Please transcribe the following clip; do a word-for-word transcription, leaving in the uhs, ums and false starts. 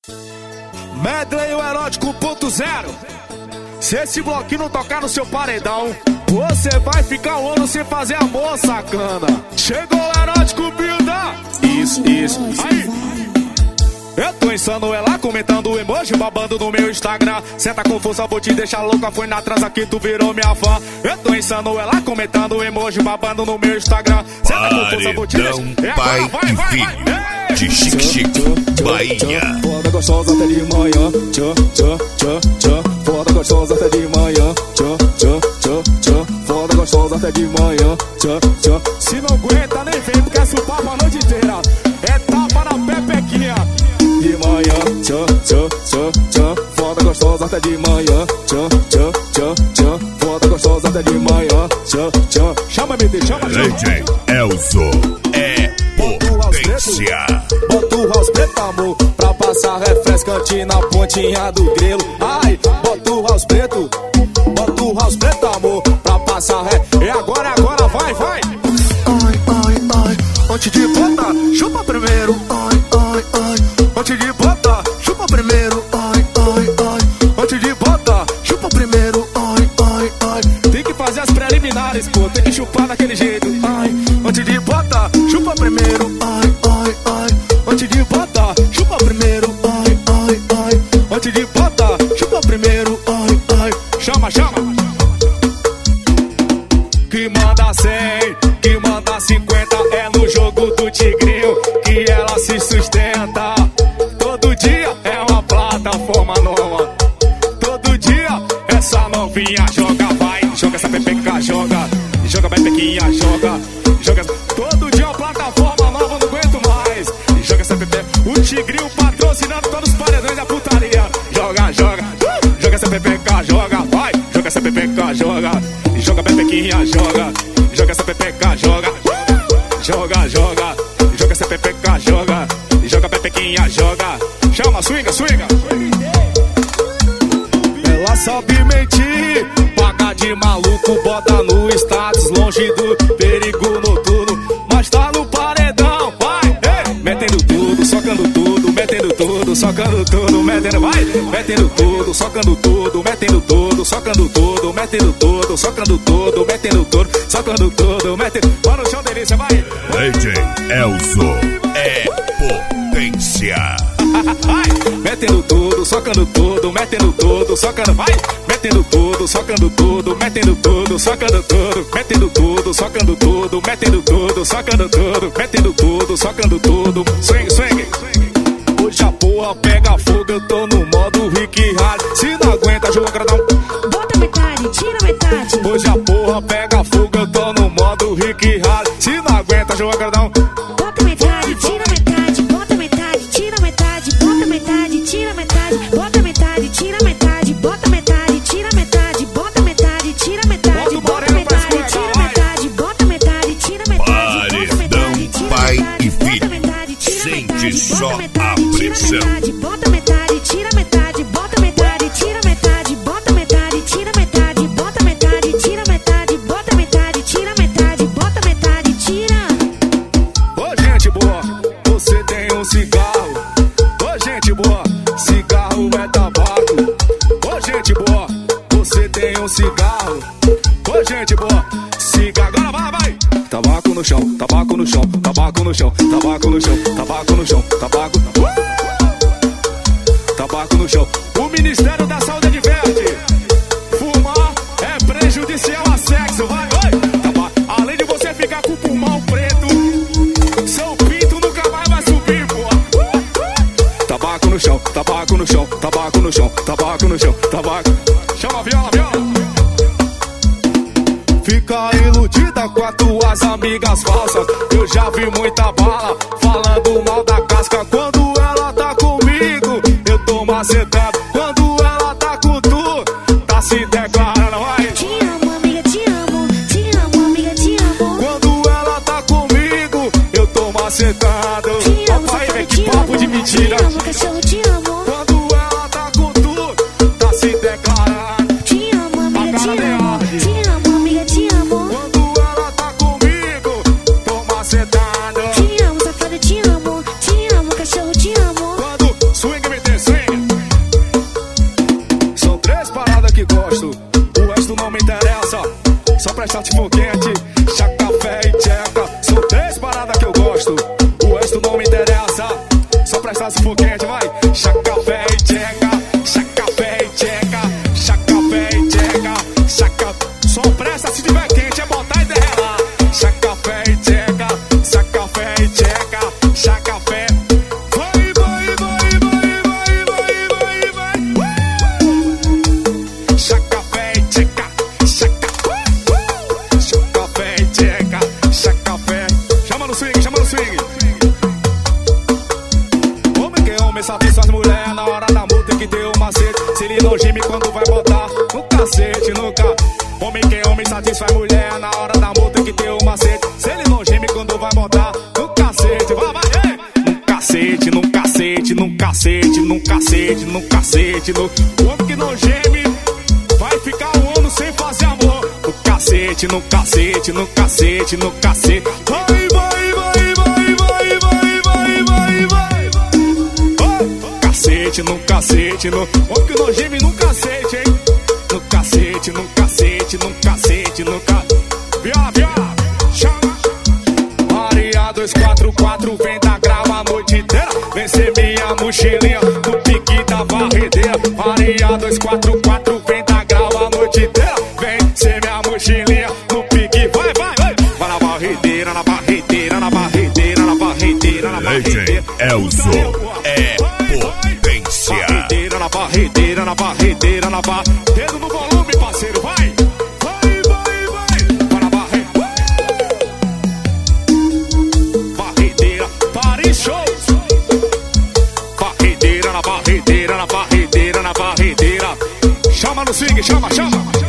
Medley o erótico ponto zero. Se esse bloquinho não tocar no seu paredão, você vai ficar um ano sem fazer amor, sacana. Chegou o erótico builda. Isso, isso, aí. Eu tô insano, ela comentando o emoji, babando no meu Instagram. Senta com força, vou te deixar louca, foi na transa que tu virou minha fã. Eu tô insano, ela comentando o emoji, babando no meu Instagram. Senta com força, vou te deixar. É pai vai, e vai, filho vai. de Chique Chique, Bahia. Foda gostosa até de manhã, tchã, tchã, tchã, tchã. Foda gostosa até de manhã, tchã, tchã, tchã, tchã. Foda gostosa até de manhã, tchã, tchã. Se não aguenta, nem vem, porque é supapo a noite inteira. É tapa na pepequinha. De manhã, tchã, tchã, tchã, tchã. Foda gostosa até de manhã, tchã, tchã, tchã, tchã. Foda gostosa até de manhã, tchã, tchã. Chama, B T, chama, chama. D J Elzo é potência. Bota o house preto, amor, pra passar refrescante na pontinha do grelo. Ai, bota o house preto, bota o house preto, amor, pra passar re... E agora, agora, vai, vai. Ai, ai, ai, antes de botar, chupa primeiro. Ai, ai, ai, antes de botar, chupa primeiro. Ai, ai, ai, antes de botar, chupa primeiro. Ai, ai, ai. Tem que fazer as preliminares, pô, tem que chupar daquele jeito. Ai, antes de botar, chupa primeiro. Ai, ai, ai, antes de botar, chupa primeiro. Ai, ai, ai, antes de botar, chupa primeiro. Ai, ai, chama, chama. Que manda cem, que manda cinquenta, é no jogo do tigrinho que ela se sustenta. Todo dia é uma plataforma nova. Todo dia essa novinha joga, vai, joga essa pepeca, joga, joga pepequinha, joga, joga. Todo dia é uma plataforma nova, não aguento mais. Joga essa pepeca, o tigrinho patrocinando todos os paredões da putaria. Joga, joga, joga essa pepeca, joga, vai, joga essa pepeca, joga, joga pepequinha, joga, joga essa pepeca, joga, joga, joga, joga essa pepeca, joga, joga pepequinha, joga. Chama, swinga, swinga. Ela sabe mentir, paga de maluco, bota no status, longe do perigo noturno, mas tá no paredão, vai, ei, metendo tudo, socando tudo, metendo tudo, socando tudo, metendo, vai, metendo tudo, socando tudo, metendo tudo, socando tudo, metendo tudo, socando tudo, metendo tudo, socando tudo, metendo, vai no chão, delícia, vai. D J Elzo é potência. Vai, metendo tudo, socando tudo, metendo tudo, socando, vai, metendo tudo, socando tudo, metendo tudo, socando tudo, metendo tudo, socando tudo, metendo tudo, socando tudo, metendo tudo, socando tudo, swing, swing. Hoje a porra pega fogo, eu tô no modo Rick Hard. Se não aguenta, joga não. Bota metade, tira metade. Hoje a porra pega fogo, eu tô no modo Rick Hard. Se não aguenta, joga não. Bota metade, tira metade. Bota metade, tira metade. Bota metade, tira metade. Bota metade, tira metade. Bota metade, tira metade. Bota metade, tira metade. Bota metade, tira metade. Bota metade, tira metade. Paredão, pai e filho. Sente só a pressão. Bota metade, tira metade. Bota metade, tira metade. Bota metade, tira metade. Bota metade, tira metade. Bota metade, tira metade. Bota metade, tira. Ô gente boa, você tem um cigarro. Ô gente boa, cigarro é tabaco. Ô gente boa, você tem um cigarro. Ô gente boa, cigarro, agora vai, vai. Tabaco no chão, tabaco no chão, tabaco no chão, tabaco no chão, tabaco no chão, tabaco. Tabaco no chão. O Ministério da Saúde adverte: fumar é prejudicial a sexo, vai, vai. Tabaco. Além de você ficar com o pulmão preto, seu pinto nunca mais vai subir, pô. Tabaco no chão, tabaco no chão, tabaco no chão, tabaco no chão, tabaco. Chama a viola, viola. Fica iludida com as tuas amigas falsas. Eu já vi muita bala falando mal da casca. Quando ela tá comigo, eu tô macetando. Quando ela tá com tu, tá se declarando, vai. Te amo, amiga, te amo. Te amo, amiga, te amo. Quando ela tá comigo, eu tô macetando. Te amo, Papai, safado, que te papo amo. de mentira. Te amo, cachorro, te amo. Quando ela tá com tu, tá se declarando. Te amo, amiga, te A cara amo. de Te amo, amiga, te amo. Quando ela tá comigo, tô macetando. Te amo, safado, te amo. Te amo, cachorro, presta se for quente. Chá, café e tcheca, são três paradas que eu gosto. O resto não me interessa, só presta se for quente, vai. Chá, café e tcheca, chá, café e tcheca, chá, café e tcheca, chá, café. Só presta se tiver quente, é botar e derrelar. Chá, café e tcheca, chá, café e tcheca, chá, café. Vai, vai, vai, vai, vai, vai, vai, vai. Chá, café e tcheca, chá, café. Chá, café e tcheca, chá, café. Chama no swing, chama no swing. Homem que homem satisfaz mulher na hora da multa tem que ter um macete. Se ele não geme quando vai botar no cacete, nunca. Homem que homem satisfaz mulher na hora da multa tem que ter um macete. Se ele não geme quando vai botar no cacete, vai, vai, ei! Num cacete, num cacete, num cacete, num cacete, num cacete, no... O homem que não geme vai ficar um ano sem fazer amor. No cacete, no cacete, no cacete, no cacete. Vai, vai, vai, vai, vai, vai, vai, vai, vai. Oh, cacete, no cacete, no... O homem que não geme num cacete, hein? No cacete, no cacete, no cacete, no cacete. Via, via, chama. Maria dois quatro quatro, vem da grava a noite inteira. Vem ser minha mochilinha no pique da varredeira. Maria dois quatro quatro, vem da grava a noite inteira. Vem ser minha mochilinha no pique. Vai, vai, vai. Vai na varredeira, na varredeira, na varredeira, na varredeira, na varredeira. Elzo é potência. Varredeira, na varredeira, na varredeira, na varredeira. Dedo no volume, parceiro, vai. Vai, vai, vai. Vai na varredeira. Varredeira, Paris Shows. Varredeira, na varredeira, na varredeira, na varredeira. Chama no swing, chama, chama.